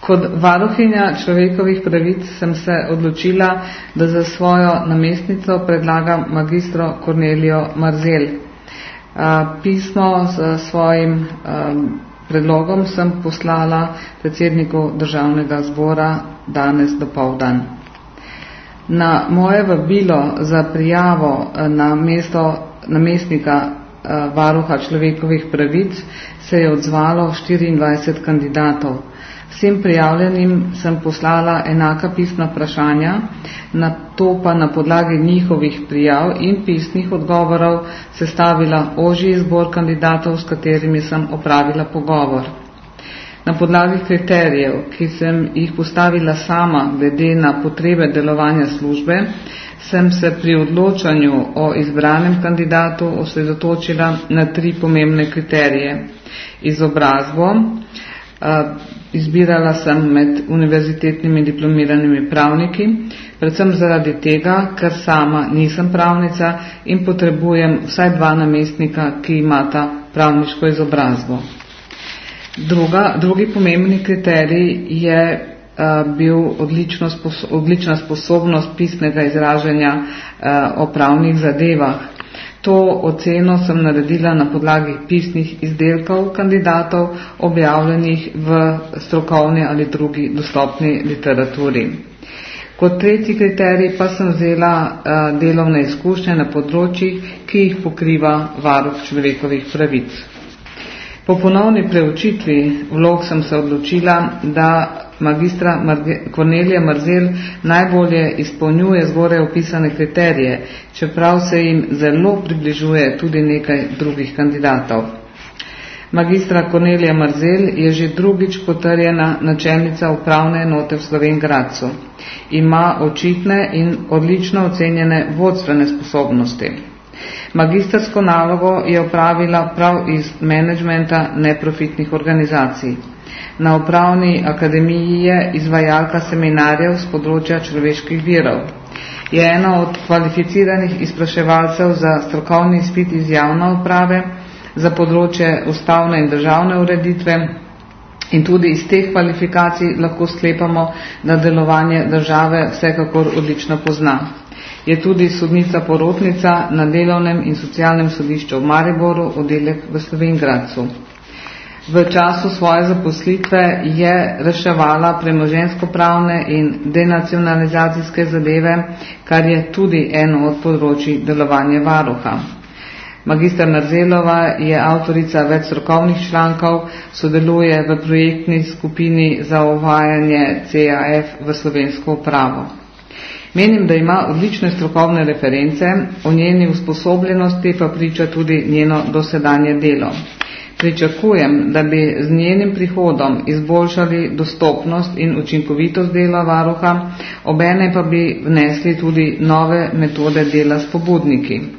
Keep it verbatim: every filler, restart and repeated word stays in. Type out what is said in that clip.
Kot varuhinja človekovih pravic sem se odločila, da za svojo namestnico predlagam magistro Kornelijo Marzel. Pismo s svojim predlogom sem poslala predsedniku Državnega zbora danes dopoldan. Na moje vabilo za prijavo na mesto namestnika varuha človekovih pravic se je odzvalo štiriindvajset kandidatov. Vsem prijavljenim sem poslala enaka pisna vprašanja, na to pa na podlagi njihovih prijav in pisnih odgovorov sestavila ožji izbor kandidatov, s katerimi sem opravila pogovor. Na podlagi kriterijev, ki sem jih postavila sama glede na potrebe delovanja službe, sem se pri odločanju o izbranem kandidatu osredotočila na tri pomembne kriterije. Izobrazbo, izbirala sem med univerzitetnimi diplomiranimi pravniki, predvsem zaradi tega, ker sama nisem pravnica in potrebujem vsaj dva namestnika, ki imata pravniško izobrazbo. Druga, drugi pomembni kriterij je uh, bil odlično spos- odlična sposobnost pisnega izražanja uh, o pravnih zadevah. To oceno sem naredila na podlagi pisnih izdelkov kandidatov, objavljenih v strokovni ali drugi dostopni literaturi. Kot tretji kriterij pa sem vzela uh, delovne izkušnje na področjih, ki jih pokriva varuh človekovih pravic. Po ponovni preučitvi vlog sem se odločila, da magistra Kornelija Marzel najbolje izpolnjuje zgoraj opisane kriterije, čeprav se jim zelo približuje tudi nekaj drugih kandidatov. Magistra Kornelija Marzel je že drugič potrjena načelnica upravne enote v Slovenj Gradcu. Ima očitne in odlično ocenjene vodstvene sposobnosti. Magistrsko nalogo je opravila prav iz menedžmenta neprofitnih organizacij. Na upravni akademiji je izvajalka seminarjev z področja človeških virov. Je ena od kvalificiranih izpraševalcev za strokovni izpit iz javne uprave, za področje ustavne in državne ureditve in tudi iz teh kvalifikacij lahko sklepamo, da delovanje države vsekakor odlično pozna. Je tudi sodnica porotnica na delovnem in socialnem sodišču v Mariboru, oddelek v Slovenj Gradcu. V času svoje zaposlitve je reševala premoženjsko-pravne in denacionalizacijske zadeve, kar je tudi eno od področij delovanja varuha. Magistra Marzelova je avtorica več strokovnih člankov, sodeluje v projektni skupini za uvajanje C A F v slovensko upravo. Menim, da ima odlične strokovne reference, o njeni usposobljenosti pa priča tudi njeno dosedanje delo. Pričakujem, da bi z njenim prihodom izboljšali dostopnost in učinkovitost dela varuha, obenem pa bi vnesli tudi nove metode dela s pobudniki.